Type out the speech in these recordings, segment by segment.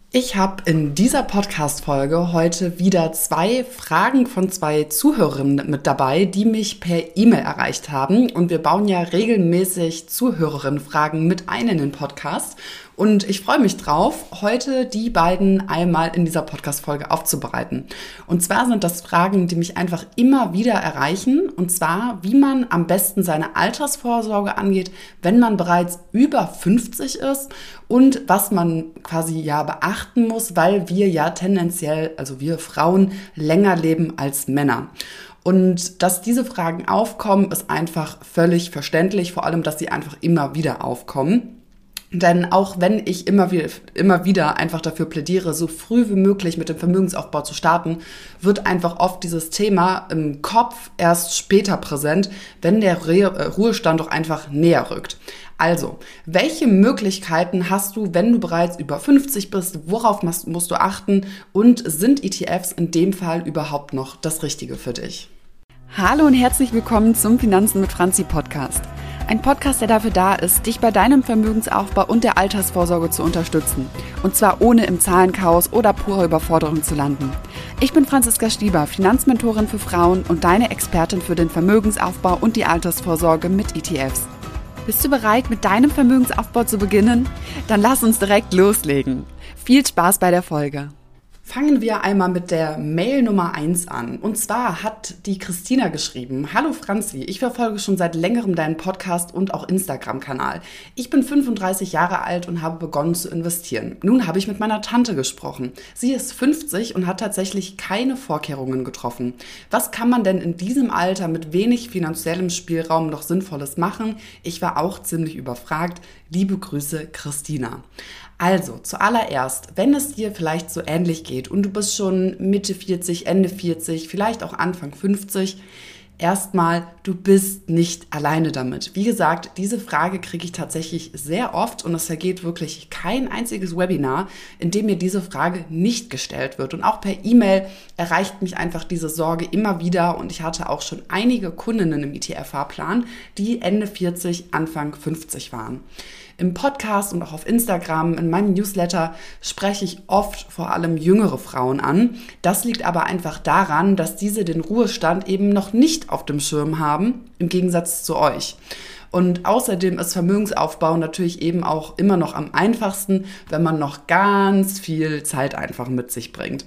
Ich habe in dieser Podcast-Folge heute wieder 2 Fragen von 2 Zuhörerinnen mit dabei, die mich per E-Mail erreicht haben. Und wir bauen ja regelmäßig Zuhörerinnenfragen mit ein in den Podcast. Und ich freue mich drauf, heute die beiden einmal in dieser Podcast-Folge aufzubereiten. Und zwar sind das Fragen, die mich einfach immer wieder erreichen. Und zwar, wie man am besten seine Altersvorsorge angeht, wenn man bereits über 50 ist und was man quasi beachten muss, weil wir ja tendenziell, also wir Frauen, länger leben als Männer. Und dass diese Fragen aufkommen, ist einfach völlig verständlich, vor allem, dass sie einfach immer wieder aufkommen. Denn auch wenn ich immer wieder einfach dafür plädiere, so früh wie möglich mit dem Vermögensaufbau zu starten, wird einfach oft dieses Thema im Kopf erst später präsent, wenn der Ruhestand doch einfach näher rückt. Also, welche Möglichkeiten hast du, wenn du bereits über 50 bist? Worauf musst du achten? Und sind ETFs in dem Fall überhaupt noch das Richtige für dich? Hallo und herzlich willkommen zum Finanzen mit Franzi Podcast. Ein Podcast, der dafür da ist, dich bei deinem Vermögensaufbau und der Altersvorsorge zu unterstützen. Und zwar ohne im Zahlenchaos oder purer Überforderung zu landen. Ich bin Franziska Stieber, Finanzmentorin für Frauen und deine Expertin für den Vermögensaufbau und die Altersvorsorge mit ETFs. Bist du bereit, mit deinem Vermögensaufbau zu beginnen? Dann lass uns direkt loslegen. Viel Spaß bei der Folge. Fangen wir einmal mit der Mail Nummer 1 an. Und zwar hat die Christina geschrieben: Hallo Franzi, ich verfolge schon seit längerem deinen Podcast und auch Instagram-Kanal. Ich bin 35 Jahre alt und habe begonnen zu investieren. Nun habe ich mit meiner Tante gesprochen. Sie ist 50 und hat tatsächlich keine Vorkehrungen getroffen. Was kann man denn in diesem Alter mit wenig finanziellem Spielraum noch Sinnvolles machen? Ich war auch ziemlich überfragt. Liebe Grüße, Christina. Also, zuallererst, wenn es dir vielleicht so ähnlich geht und du bist schon Mitte 40, Ende 40, vielleicht auch Anfang 50, erstmal, du bist nicht alleine damit. Wie gesagt, diese Frage kriege ich tatsächlich sehr oft und es vergeht wirklich kein einziges Webinar, in dem mir diese Frage nicht gestellt wird. Und auch per E-Mail erreicht mich einfach diese Sorge immer wieder und ich hatte auch schon einige Kundinnen im ETF-Fahrplan, die Ende 40, Anfang 50 waren. Im Podcast und auch auf Instagram, in meinem Newsletter spreche ich oft vor allem jüngere Frauen an. Das liegt aber einfach daran, dass diese den Ruhestand eben noch nicht auf dem Schirm haben, im Gegensatz zu euch. Und außerdem ist Vermögensaufbau natürlich eben auch immer noch am einfachsten, wenn man noch ganz viel Zeit einfach mit sich bringt.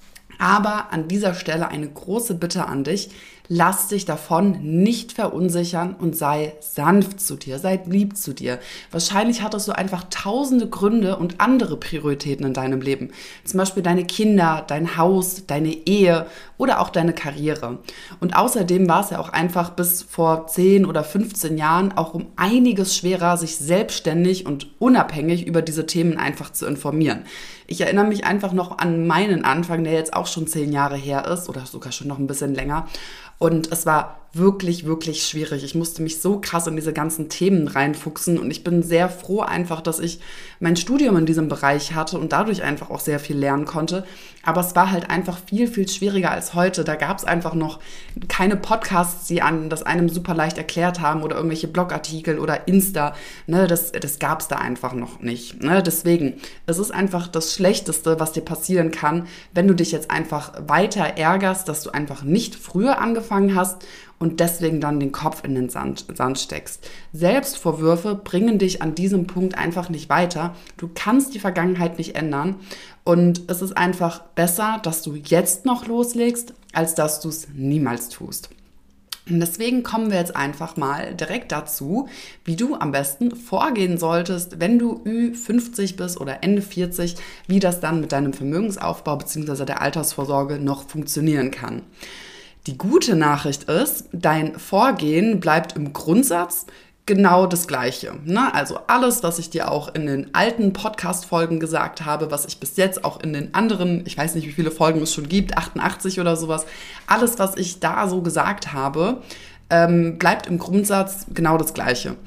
Aber an dieser Stelle eine große Bitte an dich: Lass dich davon nicht verunsichern und sei sanft zu dir, sei lieb zu dir. Wahrscheinlich hattest du einfach tausende Gründe und andere Prioritäten in deinem Leben. Zum Beispiel deine Kinder, dein Haus, deine Ehe oder auch deine Karriere. Und außerdem war es ja auch einfach bis vor 10 oder 15 Jahren auch um einiges schwerer, sich selbstständig und unabhängig über diese Themen einfach zu informieren. Ich erinnere mich einfach noch an meinen Anfang, der jetzt auch schon 10 Jahre her ist oder sogar schon noch ein bisschen länger. Und es war wirklich, wirklich schwierig. Ich musste mich so krass in diese ganzen Themen reinfuchsen und ich bin sehr froh einfach, dass ich mein Studium in diesem Bereich hatte und dadurch einfach auch sehr viel lernen konnte. Aber es war halt einfach viel, viel schwieriger als heute. Da gab es einfach noch keine Podcasts, die das einem super leicht erklärt haben oder irgendwelche Blogartikel oder Insta. Das gab es da einfach noch nicht. Deswegen, es ist einfach das Schlechteste, was dir passieren kann, wenn du dich jetzt einfach weiter ärgerst, dass du einfach nicht früher angefangen hast und deswegen dann den Kopf in den Sand steckst. Selbstvorwürfe bringen dich an diesem Punkt einfach nicht weiter. Du kannst die Vergangenheit nicht ändern und es ist einfach besser, dass du jetzt noch loslegst, als dass du es niemals tust. Und deswegen kommen wir jetzt einfach mal direkt dazu, wie du am besten vorgehen solltest, wenn du Ü50 bist oder Ende 40, wie das dann mit deinem Vermögensaufbau bzw. der Altersvorsorge noch funktionieren kann. Die gute Nachricht ist, dein Vorgehen bleibt im Grundsatz genau das Gleiche. Also alles, was ich dir auch in den alten Podcast-Folgen gesagt habe, was ich bis jetzt auch in den anderen, ich weiß nicht, wie viele Folgen es schon gibt, 88 oder sowas, alles, was ich da so gesagt habe, bleibt im Grundsatz genau das Gleiche.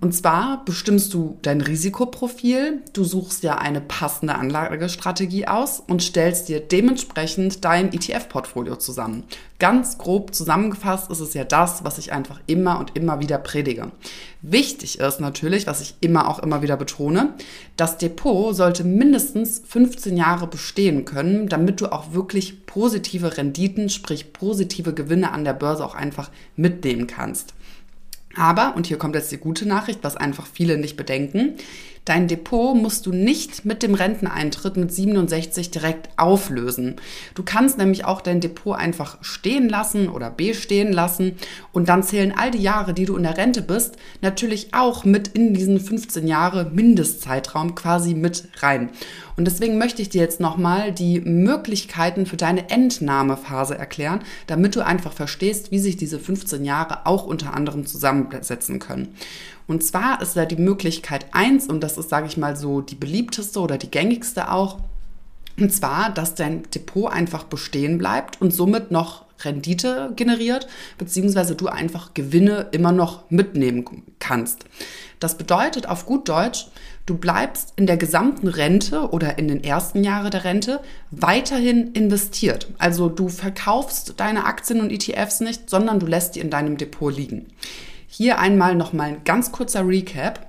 Und zwar bestimmst du dein Risikoprofil, du suchst ja eine passende Anlagestrategie aus und stellst dir dementsprechend dein ETF-Portfolio zusammen. Ganz grob zusammengefasst ist es ja das, was ich einfach immer und immer wieder predige. Wichtig ist natürlich, was ich immer wieder betone, das Depot sollte mindestens 15 Jahre bestehen können, damit du auch wirklich positive Renditen, sprich positive Gewinne an der Börse auch einfach mitnehmen kannst. Aber, und hier kommt jetzt die gute Nachricht, was einfach viele nicht bedenken, dein Depot musst du nicht mit dem Renteneintritt mit 67 direkt auflösen. Du kannst nämlich auch dein Depot einfach stehen lassen oder bestehen lassen und dann zählen all die Jahre, die du in der Rente bist, natürlich auch mit in diesen 15 Jahre Mindestzeitraum quasi mit rein. Und deswegen möchte ich dir jetzt nochmal die Möglichkeiten für deine Entnahmephase erklären, damit du einfach verstehst, wie sich diese 15 Jahre auch unter anderem zusammensetzen können. Und zwar ist da die Möglichkeit 1, und das ist, sage ich mal, so die beliebteste oder die gängigste auch, und zwar, dass dein Depot einfach bestehen bleibt und somit noch Rendite generiert, beziehungsweise du einfach Gewinne immer noch mitnehmen kannst. Das bedeutet auf gut Deutsch, du bleibst in der gesamten Rente oder in den ersten Jahren der Rente weiterhin investiert. Also du verkaufst deine Aktien und ETFs nicht, sondern du lässt die in deinem Depot liegen. Hier einmal nochmal ein ganz kurzer Recap.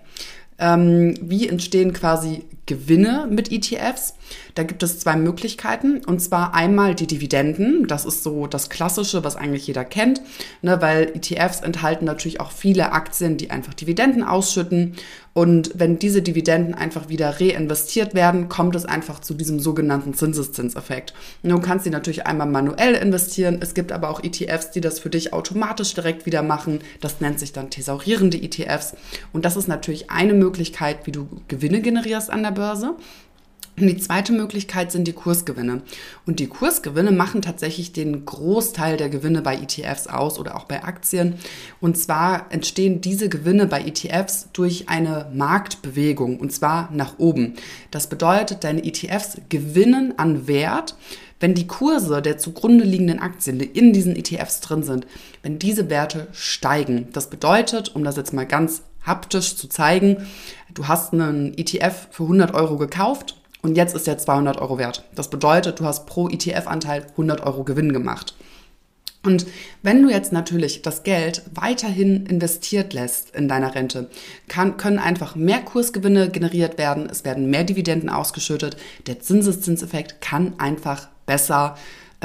Wie entstehen quasi Gewinne mit ETFs? Da gibt es zwei Möglichkeiten, und zwar einmal die Dividenden. Das ist so das Klassische, was eigentlich jeder kennt, ne, weil ETFs enthalten natürlich auch viele Aktien, die einfach Dividenden ausschütten. Und wenn diese Dividenden einfach wieder reinvestiert werden, kommt es einfach zu diesem sogenannten Zinseszinseffekt. Du kannst sie natürlich einmal manuell investieren. Es gibt aber auch ETFs, die das für dich automatisch direkt wieder machen. Das nennt sich dann thesaurierende ETFs. Und das ist natürlich eine Möglichkeit, wie du Gewinne generierst an der Börse. Und die zweite Möglichkeit sind die Kursgewinne. Und die Kursgewinne machen tatsächlich den Großteil der Gewinne bei ETFs aus oder auch bei Aktien. Und zwar entstehen diese Gewinne bei ETFs durch eine Marktbewegung, und zwar nach oben. Das bedeutet, deine ETFs gewinnen an Wert, wenn die Kurse der zugrunde liegenden Aktien, die in diesen ETFs drin sind, wenn diese Werte steigen. Das bedeutet, um das jetzt mal ganz haptisch zu zeigen, du hast einen ETF für 100 Euro gekauft, und jetzt ist der 200 Euro wert. Das bedeutet, du hast pro ETF-Anteil 100 Euro Gewinn gemacht. Und wenn du jetzt natürlich das Geld weiterhin investiert lässt in deiner Rente, können einfach mehr Kursgewinne generiert werden, es werden mehr Dividenden ausgeschüttet, der Zinseszinseffekt kann einfach besser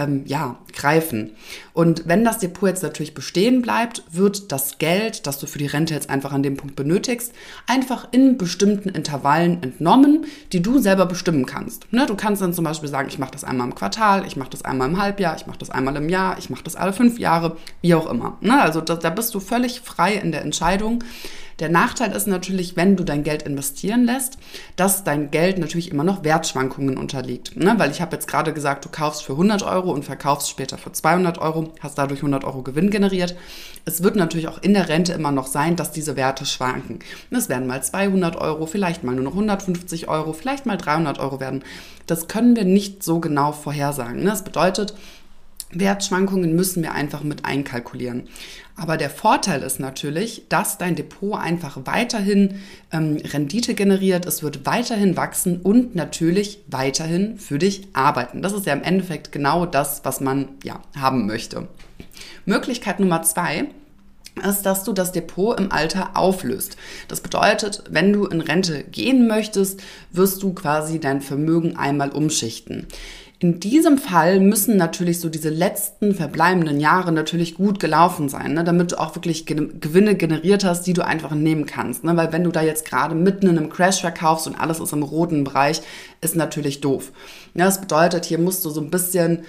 greifen. Und wenn das Depot jetzt natürlich bestehen bleibt, wird das Geld, das du für die Rente jetzt einfach an dem Punkt benötigst, einfach in bestimmten Intervallen entnommen, die du selber bestimmen kannst. Ne? Du kannst dann zum Beispiel sagen, ich mache das einmal im Quartal, ich mache das einmal im Halbjahr, ich mache das einmal im Jahr, ich mache das alle 5 Jahre, wie auch immer. Ne? Also da bist du völlig frei in der Entscheidung. Der Nachteil ist natürlich, wenn du dein Geld investieren lässt, dass dein Geld natürlich immer noch Wertschwankungen unterliegt. Ne? Weil ich habe jetzt gerade gesagt, du kaufst für 100 Euro und verkaufst später für 200 Euro, hast dadurch 100 Euro Gewinn generiert. Es wird natürlich auch in der Rente immer noch sein, dass diese Werte schwanken. Es werden mal 200 Euro, vielleicht mal nur noch 150 Euro, vielleicht mal 300 Euro werden. Das können wir nicht so genau vorhersagen. Ne? Das bedeutet, Wertschwankungen müssen wir einfach mit einkalkulieren. Aber der Vorteil ist natürlich, dass dein Depot einfach weiterhin Rendite generiert, es wird weiterhin wachsen und natürlich weiterhin für dich arbeiten. Das ist ja im Endeffekt genau das, was man haben möchte. Möglichkeit Nummer 2 ist, dass du das Depot im Alter auflöst. Das bedeutet, wenn du in Rente gehen möchtest, wirst du quasi dein Vermögen einmal umschichten. In diesem Fall müssen natürlich so diese letzten verbleibenden Jahre natürlich gut gelaufen sein, ne, damit du auch wirklich Gewinne generiert hast, die du einfach nehmen kannst. Ne? Weil wenn du da jetzt gerade mitten in einem Crash verkaufst und alles ist im roten Bereich, ist natürlich doof. Ja, das bedeutet, hier musst du so ein bisschen,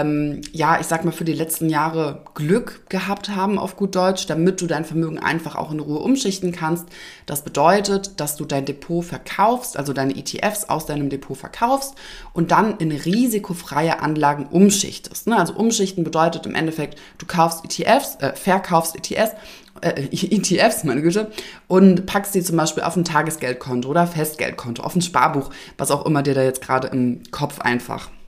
ich sag mal, für die letzten Jahre Glück gehabt haben, auf gut Deutsch, damit du dein Vermögen einfach auch in Ruhe umschichten kannst. Das bedeutet, dass du dein Depot verkaufst, also deine ETFs aus deinem Depot verkaufst und dann in risikofreie Anlagen umschichtest. Ne? Also umschichten bedeutet im Endeffekt, du kaufst verkaufst ETFs, meine Güte, und packst die zum Beispiel auf ein Tagesgeldkonto oder Festgeldkonto, auf ein Sparbuch, was auch immer dir da jetzt gerade im Kopf einfach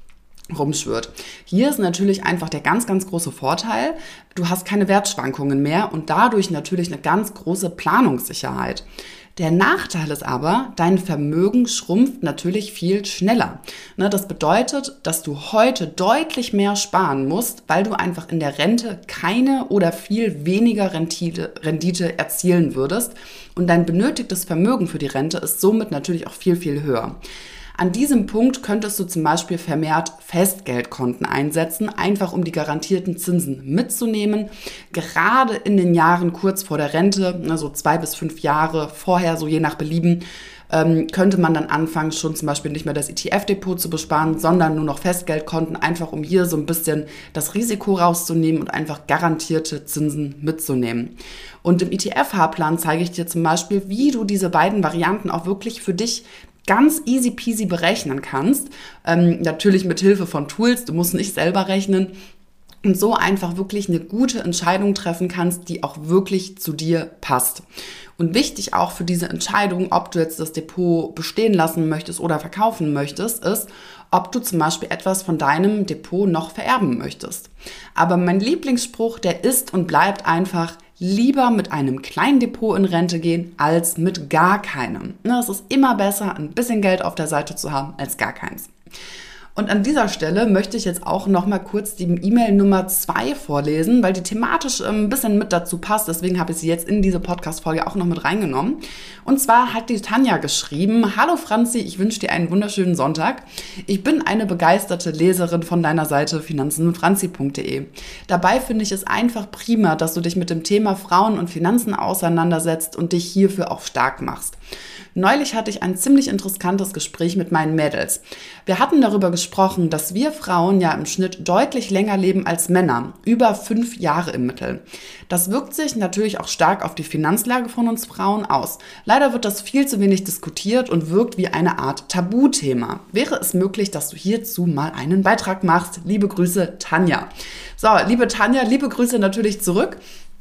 rumschwirrt. Hier ist natürlich einfach der ganz, ganz große Vorteil, du hast keine Wertschwankungen mehr und dadurch natürlich eine ganz große Planungssicherheit. Der Nachteil ist aber, dein Vermögen schrumpft natürlich viel schneller. Das bedeutet, dass du heute deutlich mehr sparen musst, weil du einfach in der Rente keine oder viel weniger Rendite erzielen würdest und dein benötigtes Vermögen für die Rente ist somit natürlich auch viel, viel höher. An diesem Punkt könntest du zum Beispiel vermehrt Festgeldkonten einsetzen, einfach um die garantierten Zinsen mitzunehmen. Gerade in den Jahren kurz vor der Rente, so 2 bis 5 Jahre vorher, so je nach Belieben, könnte man dann anfangen, schon zum Beispiel nicht mehr das ETF-Depot zu besparen, sondern nur noch Festgeldkonten, einfach um hier so ein bisschen das Risiko rauszunehmen und einfach garantierte Zinsen mitzunehmen. Und im ETF-Fahrplan zeige ich dir zum Beispiel, wie du diese beiden Varianten auch wirklich für dich ganz easy peasy berechnen kannst. Natürlich mit Hilfe von Tools, du musst nicht selber rechnen. Und so einfach wirklich eine gute Entscheidung treffen kannst, die auch wirklich zu dir passt. Und wichtig auch für diese Entscheidung, ob du jetzt das Depot bestehen lassen möchtest oder verkaufen möchtest, ist, ob du zum Beispiel etwas von deinem Depot noch vererben möchtest. Aber mein Lieblingsspruch, der ist und bleibt einfach: lieber mit einem kleinen Depot in Rente gehen, als mit gar keinem. Es ist immer besser, ein bisschen Geld auf der Seite zu haben, als gar keins. Und an dieser Stelle möchte ich jetzt auch noch mal kurz die E-Mail Nummer 2 vorlesen, weil die thematisch ein bisschen mit dazu passt. Deswegen habe ich sie jetzt in diese Podcast-Folge auch noch mit reingenommen. Und zwar hat die Tanja geschrieben: Hallo Franzi, ich wünsche dir einen wunderschönen Sonntag. Ich bin eine begeisterte Leserin von deiner Seite finanzenmitfranzi.de. Dabei finde ich es einfach prima, dass du dich mit dem Thema Frauen und Finanzen auseinandersetzt und dich hierfür auch stark machst. Neulich hatte ich ein ziemlich interessantes Gespräch mit meinen Mädels. Wir hatten darüber gesprochen, dass wir Frauen ja im Schnitt deutlich länger leben als Männer, über 5 Jahre im Mittel. Das wirkt sich natürlich auch stark auf die Finanzlage von uns Frauen aus. Leider wird das viel zu wenig diskutiert und wirkt wie eine Art Tabuthema. Wäre es möglich, dass du hierzu mal einen Beitrag machst? Liebe Grüße, Tanja. So, liebe Tanja, liebe Grüße natürlich zurück.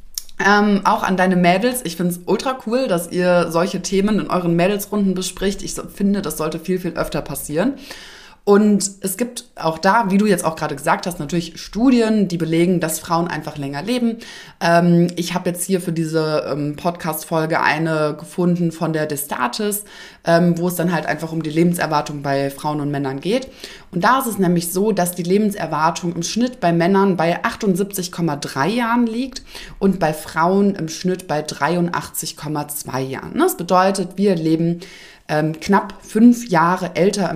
Auch an deine Mädels. Ich finde es ultra cool, dass ihr solche Themen in euren Mädelsrunden bespricht. Ich finde, das sollte viel, viel öfter passieren. Und es gibt auch da, wie du jetzt auch gerade gesagt hast, natürlich Studien, die belegen, dass Frauen einfach länger leben. Ich habe jetzt hier für diese Podcast-Folge eine gefunden von der Destatis, wo es dann halt einfach um die Lebenserwartung bei Frauen und Männern geht. Und da ist es nämlich so, dass die Lebenserwartung im Schnitt bei Männern bei 78,3 Jahren liegt und bei Frauen im Schnitt bei 83,2 Jahren. Das bedeutet, wir leben knapp 5 Jahre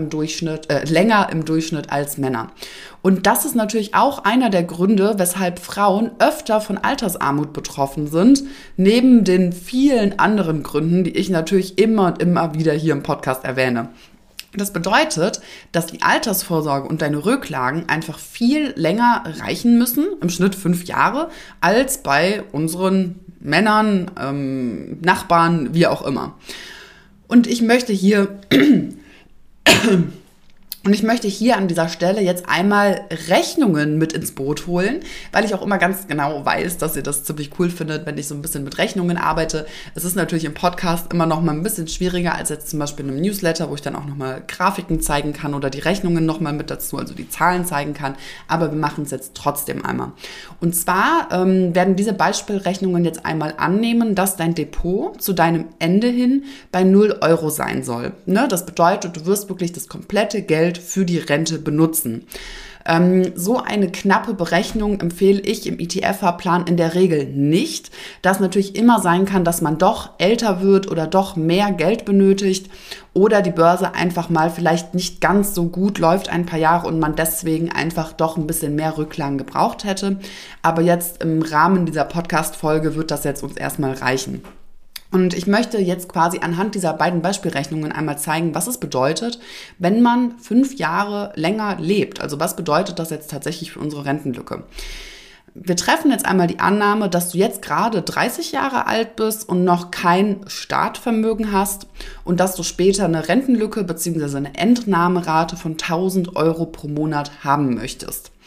länger im Durchschnitt als Männer. Und das ist natürlich auch einer der Gründe, weshalb Frauen öfter von Altersarmut betroffen sind, neben den vielen anderen Gründen, die ich natürlich immer und immer wieder hier im Podcast erwähne. Das bedeutet, dass die Altersvorsorge und deine Rücklagen einfach viel länger reichen müssen, im Schnitt 5 Jahre, als bei unseren Männern, Nachbarn, wie auch immer. Und ich möchte hier an dieser Stelle jetzt einmal Rechnungen mit ins Boot holen, weil ich auch immer ganz genau weiß, dass ihr das ziemlich cool findet, wenn ich so ein bisschen mit Rechnungen arbeite. Es ist natürlich im Podcast immer noch mal ein bisschen schwieriger als jetzt zum Beispiel in einem Newsletter, wo ich dann auch noch mal Grafiken zeigen kann oder die Rechnungen noch mal mit dazu, also die Zahlen zeigen kann. Aber wir machen es jetzt trotzdem einmal. Und zwar werden diese Beispielrechnungen jetzt einmal annehmen, dass dein Depot zu deinem Ende hin bei 0 Euro sein soll. Das bedeutet, du wirst wirklich das komplette Geld für die Rente benutzen. So eine knappe Berechnung empfehle ich im ETF-Fahrplan in der Regel nicht, da es natürlich immer sein kann, dass man doch älter wird oder doch mehr Geld benötigt oder die Börse einfach mal vielleicht nicht ganz so gut läuft ein paar Jahre und man deswegen einfach doch ein bisschen mehr Rücklagen gebraucht hätte. Aber jetzt im Rahmen dieser Podcast-Folge wird das jetzt uns erstmal reichen. Und ich möchte jetzt quasi anhand dieser beiden Beispielrechnungen einmal zeigen, was es bedeutet, wenn man 5 Jahre länger lebt. Also was bedeutet das jetzt tatsächlich für unsere Rentenlücke? Wir treffen jetzt einmal die Annahme, dass du jetzt gerade 30 Jahre alt bist und noch kein Startvermögen hast und dass du später eine Rentenlücke bzw. eine Entnahmerate von 1.000 Euro pro Monat haben möchtest.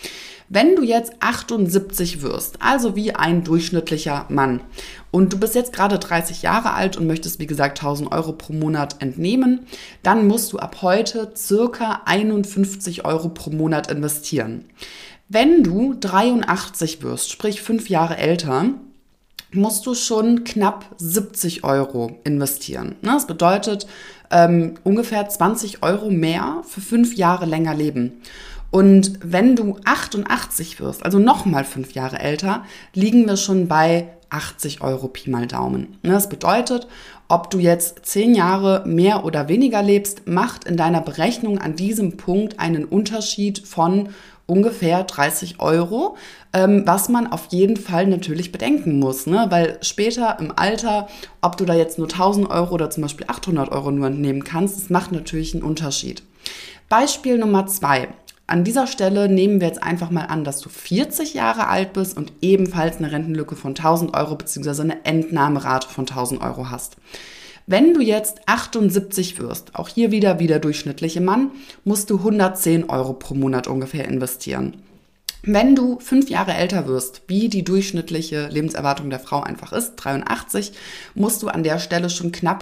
Wenn du jetzt 78 wirst, also wie ein durchschnittlicher Mann, und du bist jetzt gerade 30 Jahre alt und möchtest, wie gesagt, 1.000 Euro pro Monat entnehmen, dann musst du ab heute circa 51 Euro pro Monat investieren. Wenn du 83 wirst, sprich 5 Jahre älter, musst du schon knapp 70 Euro investieren. Das bedeutet ungefähr 20 Euro mehr für 5 Jahre länger leben. Und wenn du 88 wirst, also nochmal 5 Jahre älter, liegen wir schon bei 80 Euro Pi mal Daumen. Das bedeutet, ob du jetzt 10 Jahre mehr oder weniger lebst, macht in deiner Berechnung an diesem Punkt einen Unterschied von ungefähr 30 Euro, was man auf jeden Fall natürlich bedenken muss, ne? Weil später im Alter, ob du da jetzt nur 1.000 Euro oder zum Beispiel 800 Euro nur entnehmen kannst, das macht natürlich einen Unterschied. Beispiel Nummer 2. An dieser Stelle nehmen wir jetzt einfach mal an, dass du 40 Jahre alt bist und ebenfalls eine Rentenlücke von 1.000 Euro bzw. eine Entnahmerate von 1.000 Euro hast. Wenn du jetzt 78 wirst, auch hier wieder wie der durchschnittliche Mann, musst du 110 Euro pro Monat ungefähr investieren. Wenn du 5 Jahre älter wirst, wie die durchschnittliche Lebenserwartung der Frau einfach ist, 83, musst du an der Stelle schon knapp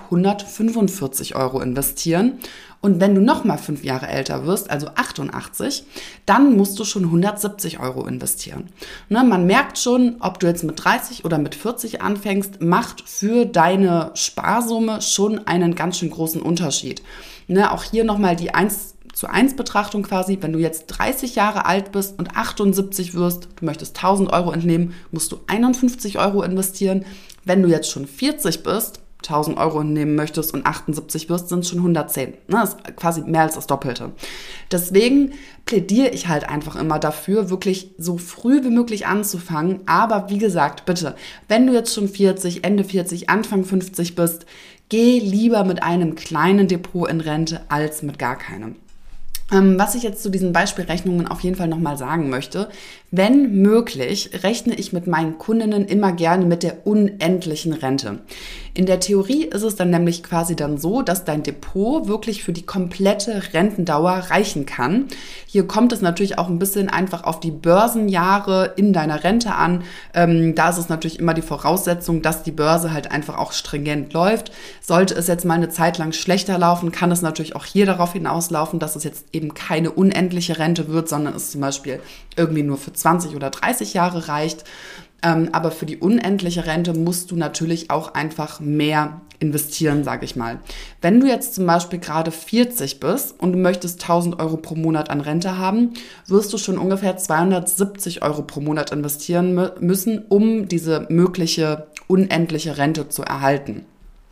145 Euro investieren. Und wenn du nochmal 5 Jahre älter wirst, also 88, dann musst du schon 170 Euro investieren. Ne, man merkt schon, ob du jetzt mit 30 oder mit 40 anfängst, macht für deine Sparsumme schon einen ganz schön großen Unterschied. Ne, auch hier nochmal die 1:1 Betrachtung quasi, wenn du jetzt 30 Jahre alt bist und 78 wirst, du möchtest 1.000 Euro entnehmen, musst du 51 Euro investieren. Wenn du jetzt schon 40 bist, 1.000 Euro entnehmen möchtest und 78 wirst, sind es schon 110. Das ist quasi mehr als das Doppelte. Deswegen plädiere ich halt einfach immer dafür, wirklich so früh wie möglich anzufangen. Aber wie gesagt, bitte, wenn du jetzt schon 40, Ende 40, Anfang 50 bist, geh lieber mit einem kleinen Depot in Rente als mit gar keinem. Was ich jetzt zu diesen Beispielrechnungen auf jeden Fall nochmal sagen möchte, wenn möglich, rechne ich mit meinen Kundinnen immer gerne mit der unendlichen Rente. In der Theorie ist es dann nämlich quasi dann so, dass dein Depot wirklich für die komplette Rentendauer reichen kann. Hier kommt es natürlich auch ein bisschen einfach auf die Börsenjahre in deiner Rente an. Da ist es natürlich immer die Voraussetzung, dass die Börse halt einfach auch stringent läuft. Sollte es jetzt mal eine Zeit lang schlechter laufen, kann es natürlich auch hier darauf hinauslaufen, dass es jetzt eben keine unendliche Rente wird, sondern es zum Beispiel irgendwie nur für 20 oder 30 Jahre reicht. Aber für die unendliche Rente musst du natürlich auch einfach mehr investieren, sage ich mal. Wenn du jetzt zum Beispiel gerade 40 bist und du möchtest 1.000 Euro pro Monat an Rente haben, wirst du schon ungefähr 270 Euro pro Monat investieren müssen, um diese mögliche unendliche Rente zu erhalten.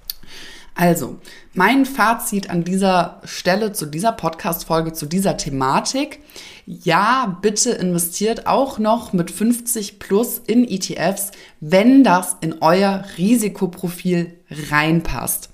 Also, mein Fazit an dieser Stelle zu dieser Podcast-Folge, zu dieser Thematik: Ja, bitte investiert auch noch mit 50 plus in ETFs, wenn das in euer Risikoprofil reinpasst.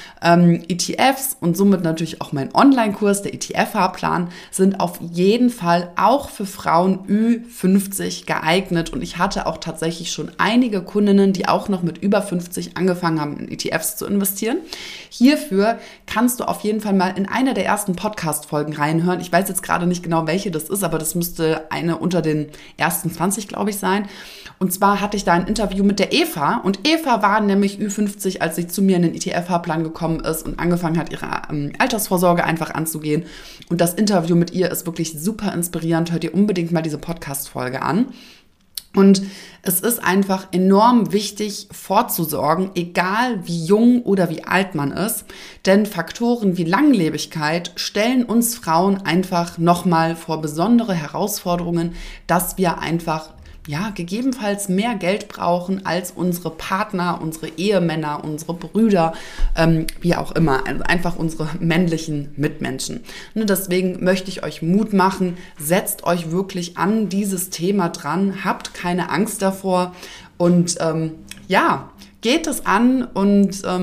ETFs und somit natürlich auch mein Online-Kurs, der ETF-Fahrplan, sind auf jeden Fall auch für Frauen Ü50 geeignet. Und ich hatte auch tatsächlich schon einige Kundinnen, die auch noch mit über 50 angefangen haben, in ETFs zu investieren. Hierfür kannst du auf jeden Fall mal in einer der ersten Podcast-Folgen reinhören. Ich weiß jetzt gerade nicht genau, welche das ist, aber das müsste eine unter den ersten 20, glaube ich, sein. Und zwar hatte ich da ein Interview mit der Eva. Und Eva war nämlich Ü50, als sie zu mir in den ETF-Fahrplan gekommen ist und angefangen hat, ihre Altersvorsorge einfach anzugehen. Und das Interview mit ihr ist wirklich super inspirierend. Hört ihr unbedingt mal diese Podcast-Folge an. Und es ist einfach enorm wichtig, vorzusorgen, egal wie jung oder wie alt man ist. Denn Faktoren wie Langlebigkeit stellen uns Frauen einfach nochmal vor besondere Herausforderungen, dass wir einfach gegebenenfalls mehr Geld brauchen als unsere Partner, unsere Ehemänner, unsere Brüder, wie auch immer, also einfach unsere männlichen Mitmenschen. Und deswegen möchte ich euch Mut machen, setzt euch wirklich an dieses Thema dran, habt keine Angst davor und geht es an und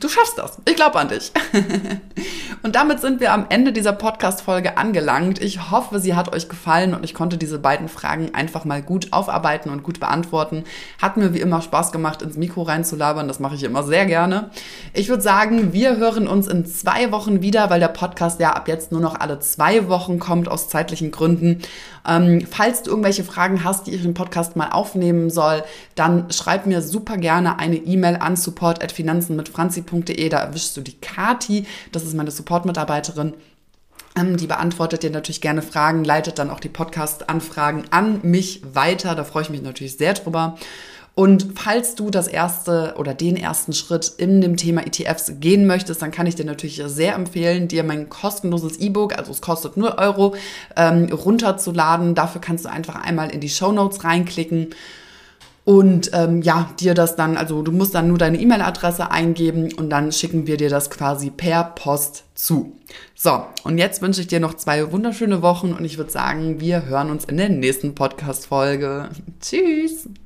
Du schaffst das. Ich glaube an dich. Und damit sind wir am Ende dieser Podcast-Folge angelangt. Ich hoffe, sie hat euch gefallen und ich konnte diese beiden Fragen einfach mal gut aufarbeiten und gut beantworten. Hat mir wie immer Spaß gemacht, ins Mikro reinzulabern. Das mache ich immer sehr gerne. Ich würde sagen, wir hören uns in 2 Wochen wieder, weil der Podcast ja ab jetzt nur noch alle 2 Wochen kommt, aus zeitlichen Gründen. Falls du irgendwelche Fragen hast, die ich im Podcast mal aufnehmen soll, dann schreib mir super gerne eine E-Mail an support@finanzenmitfranzi.de. Da erwischst du die Kati, das ist meine Support-Mitarbeiterin. Die beantwortet dir natürlich gerne Fragen, leitet dann auch die Podcast-Anfragen an mich weiter. Da freue ich mich natürlich sehr drüber. Und falls du das erste oder den ersten Schritt in dem Thema ETFs gehen möchtest, dann kann ich dir natürlich sehr empfehlen, dir mein kostenloses E-Book, also es kostet 0 Euro, runterzuladen. Dafür kannst du einfach einmal in die Shownotes reinklicken. Und dir das dann, also du musst dann nur deine E-Mail-Adresse eingeben und dann schicken wir dir das quasi per Post zu. So, und jetzt wünsche ich dir noch 2 wunderschöne Wochen und ich würde sagen, wir hören uns in der nächsten Podcast-Folge. Tschüss!